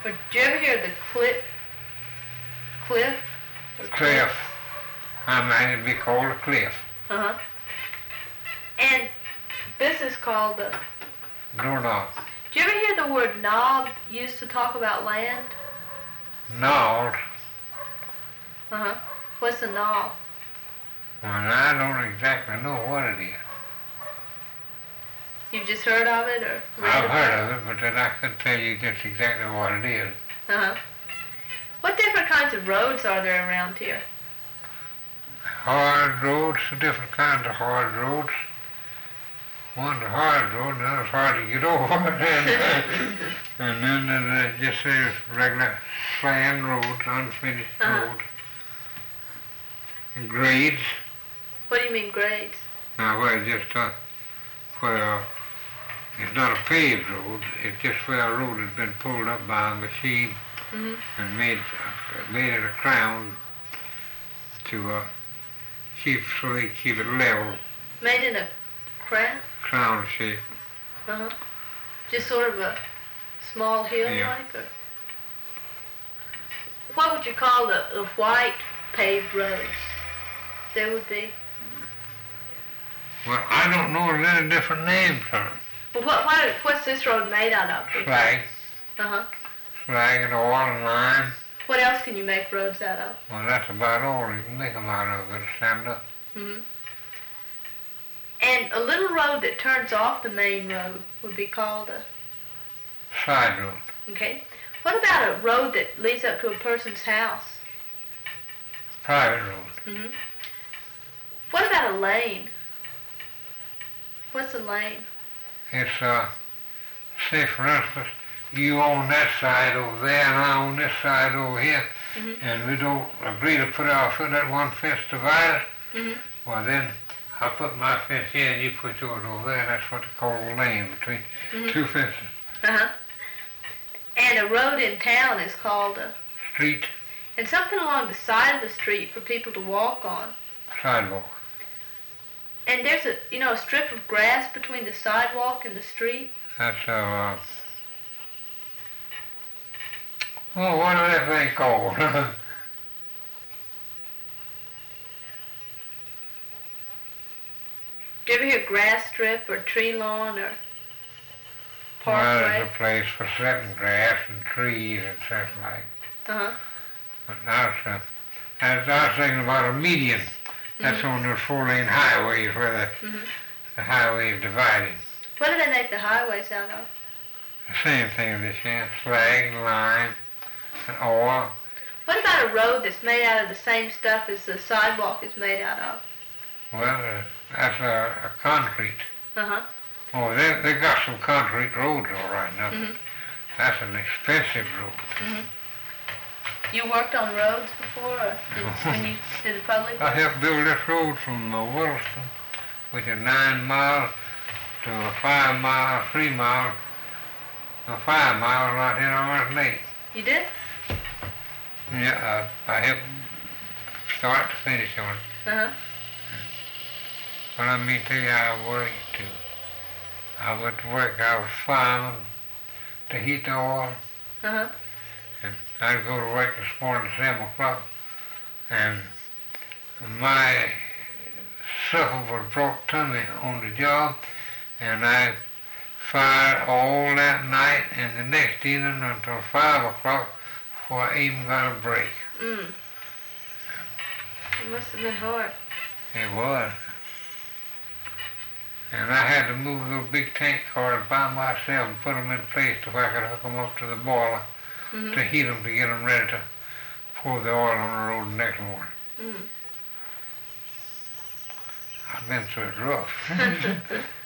Or did you ever hear the cliff? Cliff. I mean, it'd be called a cliff. Uh-huh. And this is called a... Doorknob. Did you ever hear the word knob used to talk about land? Knob. Uh-huh. What's a knob? Well, I don't exactly know what it is. You've just heard of it or read I've about heard of it, but then I couldn't tell you just exactly what it is. Uh-huh. What different kinds of roads are there around here? Hard roads, different kinds of hard roads. One's a hard road, the other's hard to get over. And then just there's regular sand roads, unfinished roads. And grades. What do you mean grades? Now where just where it's not a paved road, it's just where a road has been pulled up by a machine and made it a crown to so they keep it level. Made in a crown? Crown shape. Uh-huh. Just sort of a small hill like? Or what would you call the white paved roads? There would be. Well, I don't know there's any different names for them. Well, what's this road made out of? Slag. Uh-huh. Slag and oil and lime. What else can you make roads out of? Well, that's about all you can make them out of. It'll stand up. Mm-hmm. And a little road that turns off the main road would be called a... Side road. Okay. What about a road that leads up to a person's house? Private road. Mm-hmm. What about a lane? What's a lane? It's, say for instance, you own that side over there and I own this side over here, and we don't agree to put our foot at one fence divider, well then I put my fence here and you put yours over there, and that's what they call a lane between two fences. Uh-huh. And a road in town is called a... Street. And something along the side of the street for people to walk on. Sidewalk. And there's a strip of grass between the sidewalk and the street. That's what is that thing called? Do you ever hear grass strip or tree lawn or parkway? Well, there's a place for setting grass and trees and such like. Uh-huh. But I was thinking about a median. That's on the 4-lane highways where the highway is divided. What do they make the highways out of? The same thing this year, slag, lime, and oil. What about a road that's made out of the same stuff as the sidewalk is made out of? Well, that's a concrete. Uh-huh. Oh, they got some concrete roads all right now. That's an expensive road. You worked on roads before, or when you did the public work? I helped build this road from Williston, which is 9 miles, to a 5 mile, 3 mile, a 5 miles right here on our lake. You did? Yeah, I helped start to finish on it. Uh-huh. But I mean to you, I worked too. I went to work, I was fireman to heat the oil. Uh-huh. And I'd go to work this morning at 7 o'clock, and my sucker was brought to me on the job, and I fired all that night and the next evening until 5 o'clock before I even got a break. It must have been hard. It was. And I had to move those big tank cars by myself and put them in place so I could hook them up to the boiler to heat them to get them ready to pour the oil on the road the next morning. I've been through it rough.